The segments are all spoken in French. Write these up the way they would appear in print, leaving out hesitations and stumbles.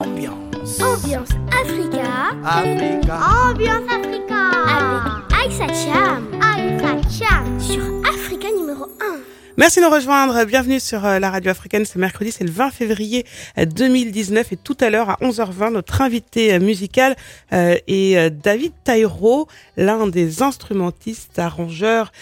Ambiance Africa. Ambiance Africa. Avec Aïssa Cham. Sur Africa numéro 1. Merci de nous rejoindre. Bienvenue sur la radio africaine. C'est mercredi, c'est le 20 février 2019. Et tout à l'heure, à 11h20, notre invité musical est David Taïro, l'un des instrumentistes, arrangeurs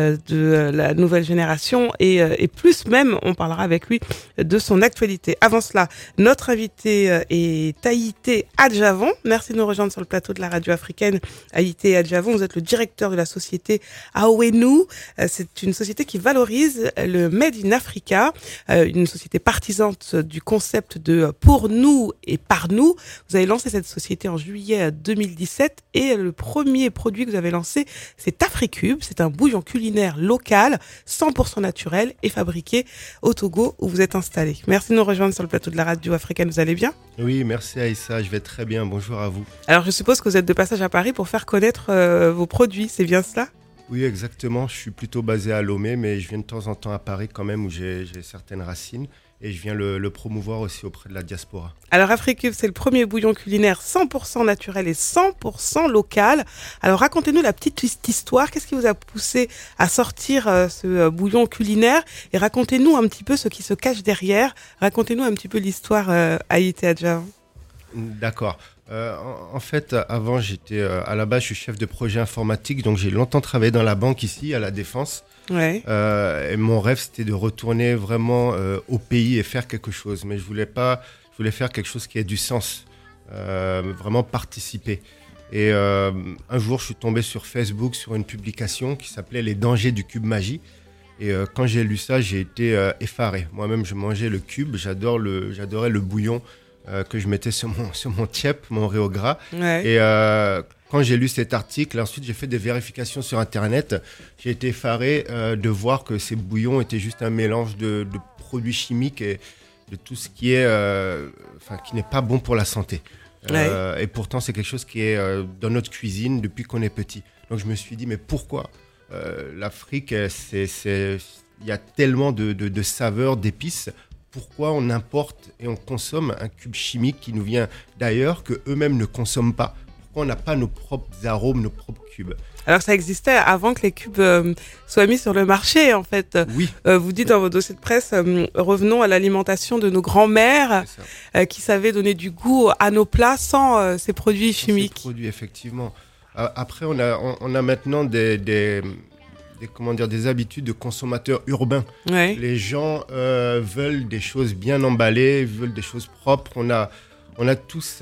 de la nouvelle génération. Et plus même, on parlera avec lui de son actualité. Avant cela, notre invité est Taïté Adjavon. Merci de nous rejoindre sur le plateau de la radio africaine. Taïté Adjavon, vous êtes le directeur de la société Awenu. C'est une société qui valorise le Made in Africa, une société partisante du concept de pour nous et par nous. Vous avez lancé cette société en juillet 2017 et le premier produit que vous avez lancé, c'est Africube. C'est un bouillon culinaire local, 100% naturel et fabriqué au Togo où vous êtes installé. Merci de nous rejoindre sur le plateau de la radio africaine. Vous allez bien ? Oui, merci Aïssa, je vais très bien. Bonjour à vous. Alors je suppose que vous êtes de passage à Paris pour faire connaître vos produits, c'est bien cela ? Oui, exactement. Je suis plutôt basé à Lomé, mais je viens de temps en temps à Paris quand même, où j'ai certaines racines. Et je viens le promouvoir aussi auprès de la diaspora. Alors Africube, c'est le premier bouillon culinaire 100% naturel et 100% local. Alors racontez-nous la petite histoire. Qu'est-ce qui vous a poussé à sortir ce bouillon culinaire ? Et racontez-nous un petit peu ce qui se cache derrière. Racontez-nous un petit peu l'histoire Taïté Adjavon. D'accord. En fait, avant, à la base, je suis chef de projet informatique, donc j'ai longtemps travaillé dans la banque ici, à la Défense. Ouais. Et mon rêve, c'était de retourner vraiment au pays et faire quelque chose. Mais je voulais faire quelque chose qui ait du sens, vraiment participer. Et un jour, je suis tombé sur Facebook sur une publication qui s'appelait « Les dangers du cube magie ». Et quand j'ai lu ça, j'ai été effaré. Moi-même, je mangeais le cube, j'adorais le bouillon que je mettais sur mon tiep, mon riz au gras. Ouais. Et quand j'ai lu cet article, ensuite j'ai fait des vérifications sur Internet. J'ai été effaré de voir que ces bouillons étaient juste un mélange de produits chimiques et de tout ce qui est, qui n'est pas bon pour la santé. Ouais. Et pourtant, c'est quelque chose qui est dans notre cuisine depuis qu'on est petit. Donc je me suis dit, mais pourquoi l'Afrique, il y a tellement de saveurs, d'épices. Pourquoi on importe et on consomme un cube chimique qui nous vient d'ailleurs, que eux-mêmes ne consomment pas ? Pourquoi on n'a pas nos propres arômes, nos propres cubes ? Alors ça existait avant que les cubes soient mis sur le marché, en fait. Oui. Vous dites dans vos dossiers de presse, revenons à l'alimentation de nos grands-mères qui savaient donner du goût à nos plats sans ces produits chimiques. Ces produits, effectivement. Après, on a maintenant des habitudes de consommateurs urbains. Ouais. Les gens veulent des choses bien emballées, veulent des choses propres. On a tous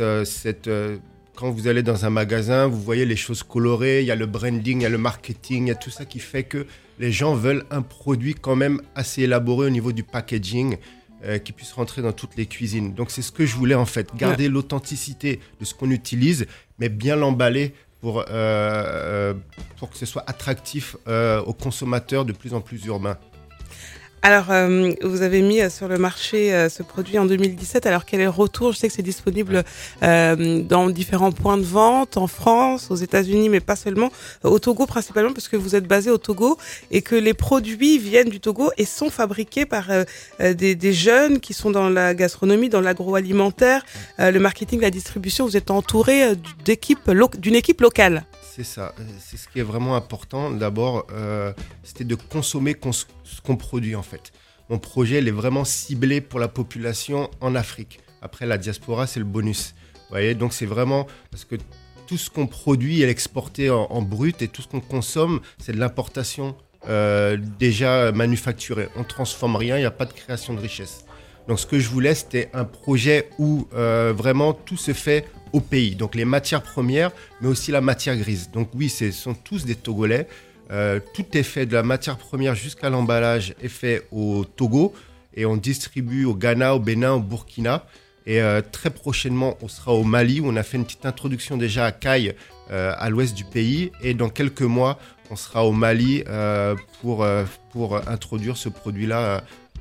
quand vous allez dans un magasin, vous voyez les choses colorées, il y a le branding, il y a le marketing, il y a tout ça qui fait que les gens veulent un produit quand même assez élaboré au niveau du packaging qui puisse rentrer dans toutes les cuisines. Donc c'est ce que je voulais en fait, garder l'authenticité de ce qu'on utilise, mais bien l'emballer pour que ce soit attractif aux consommateurs de plus en plus urbains. Alors, vous avez mis sur le marché ce produit en 2017. Alors, quel est le retour ? Je sais que c'est disponible dans différents points de vente, en France, aux États-Unis, mais pas seulement, au Togo principalement, parce que vous êtes basé au Togo et que les produits viennent du Togo et sont fabriqués par des jeunes qui sont dans la gastronomie, dans l'agroalimentaire, le marketing, la distribution. Vous êtes entouré d'une équipe locale. C'est ça, c'est ce qui est vraiment important. D'abord, c'était de consommer ce qu'on produit en fait. Mon projet, il est vraiment ciblé pour la population en Afrique. Après, la diaspora, c'est le bonus. Vous voyez, donc c'est vraiment parce que tout ce qu'on produit est exporté en brut et tout ce qu'on consomme, c'est de l'importation déjà manufacturée. On ne transforme rien, il n'y a pas de création de richesse. Donc ce que je voulais, c'était un projet où vraiment tout se fait au pays. Donc les matières premières, mais aussi la matière grise. Donc oui, ce sont tous des Togolais. Tout est fait de la matière première jusqu'à l'emballage est fait au Togo et on distribue au Ghana, au Bénin, au Burkina. Et très prochainement, on sera au Mali où on a fait une petite introduction déjà à Caille, à l'ouest du pays. Et dans quelques mois, on sera au Mali pour introduire ce produit-là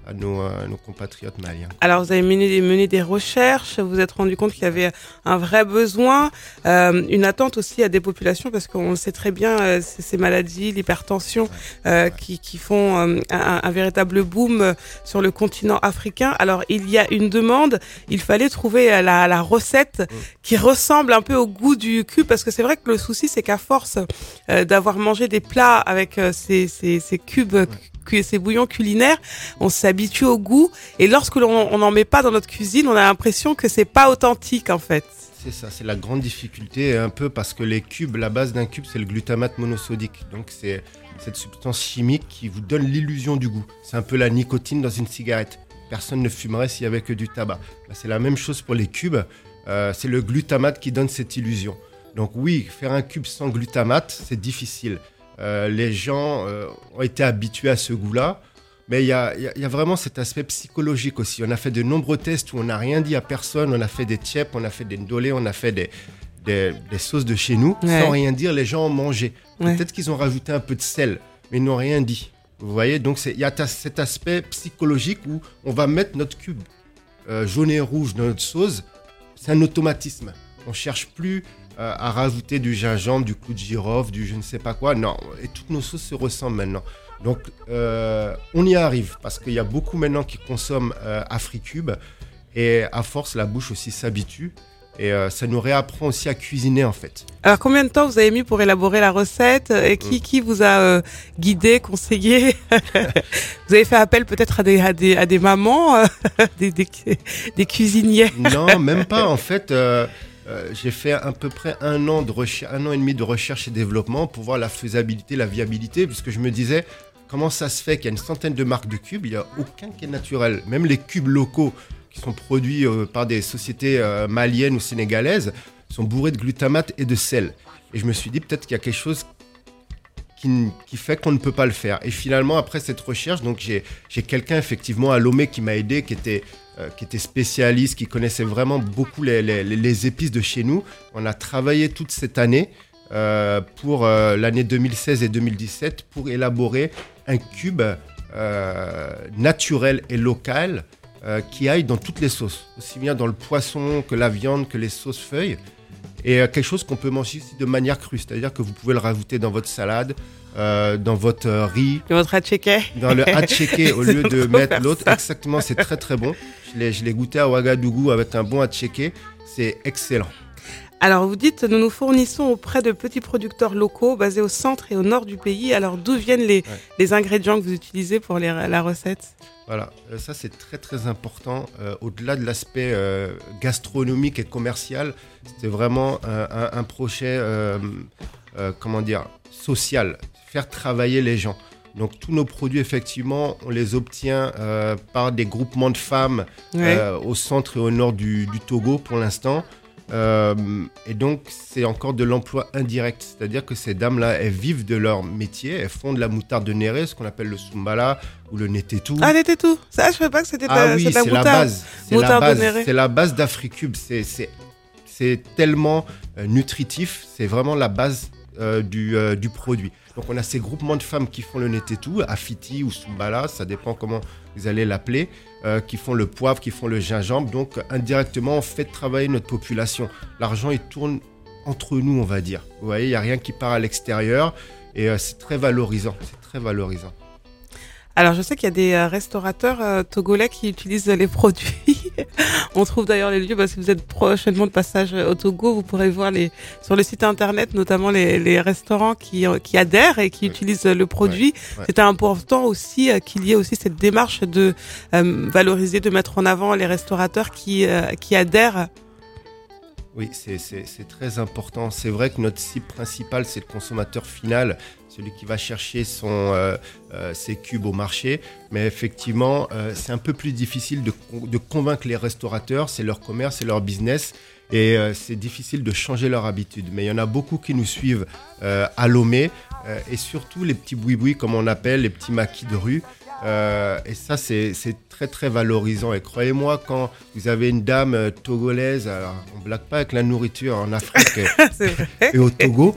nos compatriotes maliens. Alors, vous avez mené des recherches, vous vous êtes rendu compte qu'il y avait un vrai besoin, une attente aussi à des populations, parce qu'on le sait très bien, ces maladies, l'hypertension, qui font un véritable boom sur le continent africain. Alors, il y a une demande, il fallait trouver la recette qui ressemble un peu au goût du cube, parce que c'est vrai que le souci, c'est qu'à force d'avoir mangé des plats avec ces cubes, ces bouillons culinaires, on s'habitue au goût, et lorsque on n'en met pas dans notre cuisine, on a l'impression que c'est pas authentique en fait. C'est ça, c'est la grande difficulté un peu, parce que les cubes, la base d'un cube, c'est le glutamate monosodique. Donc c'est cette substance chimique qui vous donne l'illusion du goût. C'est un peu la nicotine dans une cigarette. Personne ne fumerait s'il y avait que du tabac. C'est la même chose pour les cubes. C'est le glutamate qui donne cette illusion. Donc oui, faire un cube sans glutamate, c'est difficile. Les gens ont été habitués à ce goût-là, mais il y a vraiment cet aspect psychologique aussi. On a fait de nombreux tests où on n'a rien dit à personne. On a fait des tchèpes, on a fait des ndolés, on a fait des sauces de chez nous. Sans rien dire, les gens ont mangé. Peut-être qu'ils ont rajouté un peu de sel, mais ils n'ont rien dit. Vous voyez, donc il y a cet aspect psychologique où on va mettre notre cube jaune et rouge dans notre sauce. C'est un automatisme. On ne cherche plus à rajouter du gingembre, du clou de girofle, du je ne sais pas quoi. Non, et toutes nos sauces se ressemblent maintenant. Donc, on y arrive, parce qu'il y a beaucoup maintenant qui consomment AfriCube. Et à force, la bouche aussi s'habitue. Et ça nous réapprend aussi à cuisiner, en fait. Alors, combien de temps vous avez mis pour élaborer la recette? Et qui vous a guidé, conseillé? Vous avez fait appel peut-être à des mamans, des cuisiniers? Non, même pas. En fait, j'ai fait à peu près 1 an et demi de recherche et développement pour voir la faisabilité, la viabilité, puisque je me disais, comment ça se fait qu'il y a une centaine de marques de cubes, il n'y a aucun qui est naturel. Même les cubes locaux qui sont produits par des sociétés maliennes ou sénégalaises sont bourrés de glutamate et de sel. Et je me suis dit, peut-être qu'il y a quelque chose qui fait qu'on ne peut pas le faire. Et finalement, après cette recherche, donc j'ai quelqu'un effectivement à Lomé qui m'a aidé, qui était spécialiste, qui connaissait vraiment beaucoup les épices de chez nous. On a travaillé toute cette année pour l'année 2016 et 2017 pour élaborer un cube naturel et local qui aille dans toutes les sauces, aussi bien dans le poisson que la viande, que les sauces feuilles. Et quelque chose qu'on peut manger aussi de manière crue, c'est-à-dire que vous pouvez le rajouter dans votre salade, dans votre riz. Dans votre attiéké. Dans le attiéké au lieu de mettre l'autre. Exactement, c'est très très bon. Je l'ai goûté à Ouagadougou avec un bon attiéké, c'est excellent. Alors vous dites, nous fournissons auprès de petits producteurs locaux basés au centre et au nord du pays. Alors d'où viennent les ingrédients que vous utilisez pour la recette? Voilà, ça c'est très très important. Au-delà de l'aspect gastronomique et commercial, c'était vraiment un projet social, faire travailler les gens. Donc tous nos produits, effectivement, on les obtient par des groupements de femmes au centre et au nord du Togo pour l'instant. Et donc c'est encore de l'emploi indirect, c'est-à-dire que ces dames-là, elles vivent de leur métier, elles font de la moutarde de Néré, ce qu'on appelle le soumbala ou le netetou. Ah, netetou, ça je ne savais pas que c'était la moutarde. La base. C'est la base d'AfriCube, c'est tellement nutritif, c'est vraiment la base du produit. Donc on a ces groupements de femmes qui font le netetou, afiti ou soumbala, ça dépend comment vous allez l'appeler, qui font le poivre, qui font le gingembre. Donc indirectement, on fait travailler notre population. L'argent, il tourne entre nous, on va dire. Vous voyez, il n'y a rien qui part à l'extérieur et c'est très valorisant. C'est très valorisant. Alors, je sais qu'il y a des restaurateurs togolais qui utilisent les produits. On trouve d'ailleurs les lieux, si vous êtes prochainement de passage au Togo, vous pourrez voir sur le site internet, notamment les restaurants qui adhèrent et qui utilisent le produit. C'était important aussi qu'il y ait aussi cette démarche de valoriser, de mettre en avant les restaurateurs qui adhèrent. Oui, c'est très important. C'est vrai que notre cible principale, c'est le consommateur final, celui qui va chercher ses cubes au marché. Mais effectivement, c'est un peu plus difficile de convaincre les restaurateurs. C'est leur commerce, c'est leur business. Et c'est difficile de changer leur habitude. Mais il y en a beaucoup qui nous suivent à Lomé. Et surtout les petits boui-boui, comme on appelle, les petits maquis de rue. Et ça, c'est très très valorisant. Et croyez-moi, quand vous avez une dame togolaise, alors on ne blague pas avec la nourriture en Afrique et au Togo,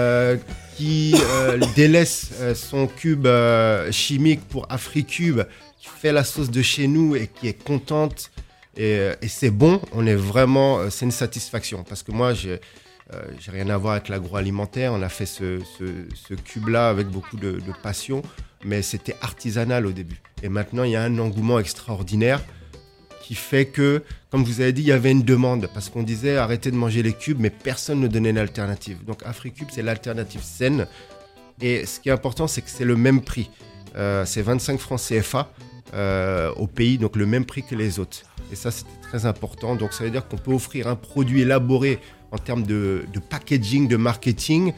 qui délaisse son cube chimique pour AfriCube qui fait la sauce de chez nous et qui est contente et c'est bon, c'est une satisfaction. Parce que moi, j'ai rien à voir avec l'agroalimentaire. On a fait ce cube-là avec beaucoup de passion, mais c'était artisanal au début. Et maintenant, il y a un engouement extraordinaire qui fait que, comme vous avez dit, il y avait une demande. Parce qu'on disait arrêtez de manger les cubes, mais personne ne donnait une alternative. Donc AfriCube, c'est l'alternative saine. Et ce qui est important, c'est que c'est le même prix. C'est 25 francs CFA au pays, donc le même prix que les autres. Et ça, c'était très important. Donc ça veut dire qu'on peut offrir un produit élaboré en termes de packaging, de marketing,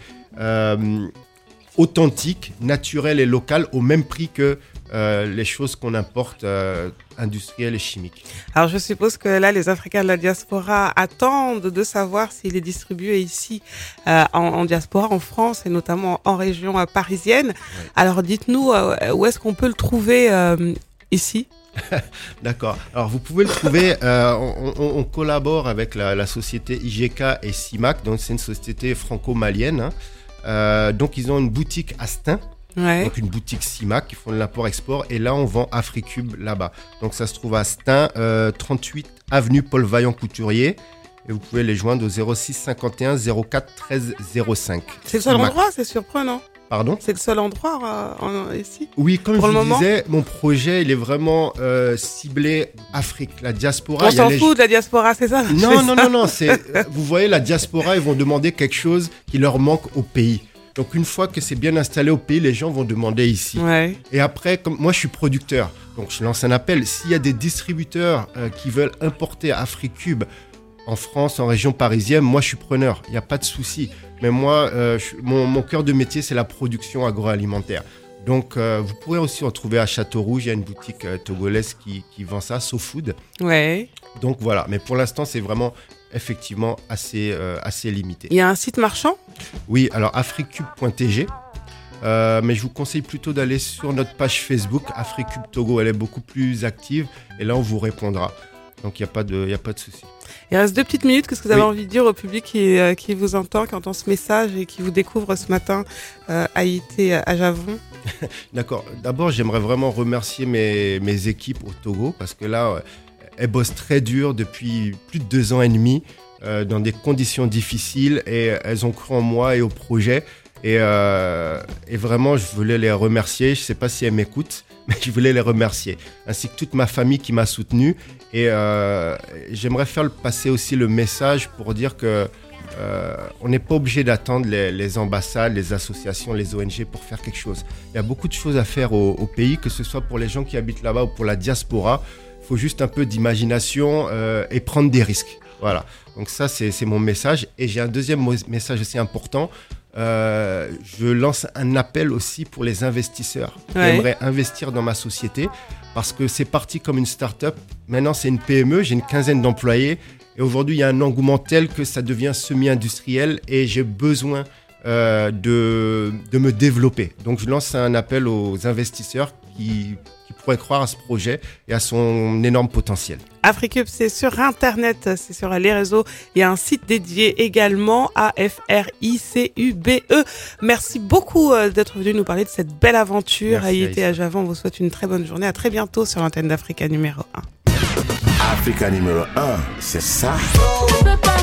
authentique, naturel et local, au même prix que les choses qu'on importe, industrielles et chimiques. Alors je suppose que là, les Africains de la diaspora attendent de savoir s'il est distribué ici en diaspora, en France et notamment en région parisienne. Ouais. Alors dites-nous, où est-ce qu'on peut le trouver ici ? D'accord. Alors vous pouvez le trouver, on collabore avec la société IGK et CIMAC, donc c'est une société franco-malienne. Donc ils ont une boutique à Stein. Ouais. Donc une boutique CIMAC qui font de l'import-export et là on vend AfriCube là-bas. Donc ça se trouve à Stein, 38 avenue Paul Vaillant Couturier et vous pouvez les joindre au 06 51 04 13 05. C'est le seul endroit, c'est surprenant. Pardon ? C'est le seul endroit ici ? Oui, comme je vous disais, mon projet il est vraiment ciblé Afrique, la diaspora. On s'en fout de la diaspora, c'est ça ? Non, vous voyez la diaspora, ils vont demander quelque chose qui leur manque au pays. Donc, une fois que c'est bien installé au pays, les gens vont demander ici. Ouais. Et après, comme moi, je suis producteur. Donc, je lance un appel. S'il y a des distributeurs qui veulent importer AfriCube en France, en région parisienne, moi, je suis preneur. Il n'y a pas de souci. Mais moi, mon cœur de métier, c'est la production agroalimentaire. Donc, vous pourrez aussi en trouver à Châteaurouge. Il y a une boutique togolaise qui vend ça, SoFood. Ouais. Donc, voilà. Mais pour l'instant, c'est vraiment effectivement assez limité. Il y a un site marchand ? Oui, alors africube.tg. Mais je vous conseille plutôt d'aller sur notre page Facebook, AfriCube Togo. Elle est beaucoup plus active et là, on vous répondra. Donc, il n'y a pas de souci. Il reste 2 petites minutes. Qu'est-ce que vous avez envie de dire au public qui vous entend, qui entend ce message et qui vous découvre ce matin à Haïti, à Javon ? D'accord. D'abord, j'aimerais vraiment remercier mes équipes au Togo parce que là, elles bossent très dur depuis plus de 2 ans et demi dans des conditions difficiles et elles ont cru en moi et au projet. Et vraiment, je voulais les remercier. Je ne sais pas si elles m'écoutent, mais je voulais les remercier. Ainsi que toute ma famille qui m'a soutenu. Et j'aimerais faire passer aussi le message pour dire que on n'est pas obligé d'attendre les ambassades, les associations, les ONG pour faire quelque chose. Il y a beaucoup de choses à faire au pays, que ce soit pour les gens qui habitent là-bas ou pour la diaspora. Il faut juste un peu d'imagination et prendre des risques. Voilà. Donc ça, c'est mon message. Et j'ai un deuxième message aussi important. Je lance un appel aussi pour les investisseurs qui aimeraient investir dans ma société parce que c'est parti comme une start-up. Maintenant, c'est une PME, j'ai une 15aine d'employés et aujourd'hui, il y a un engouement tel que ça devient semi-industriel et j'ai besoin de me développer. Donc, je lance un appel aux investisseurs qui pourraient croire à ce projet et à son énorme potentiel. AfriCube, c'est sur Internet, c'est sur les réseaux. Il y a un site dédié également, AfriCube. Merci beaucoup d'être venu nous parler de cette belle aventure. Haïti à Javon, on vous souhaite une très bonne journée. À très bientôt sur l'antenne d'Africa numéro 1. Africa numéro 1, c'est ça.